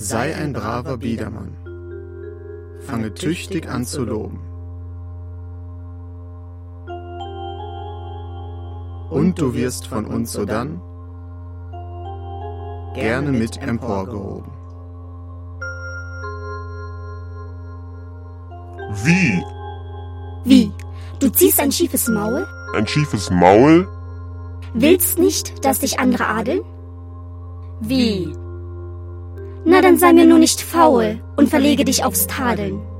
Sei ein braver Biedermann, fange tüchtig an zu loben. Und du wirst von uns sodann gerne mit emporgehoben. Wie? Wie? Du ziehst ein schiefes Maul? Ein schiefes Maul? Willst nicht, dass dich andere adeln? Wie? Na, dann sei mir nur nicht faul und verlege dich aufs Tadeln.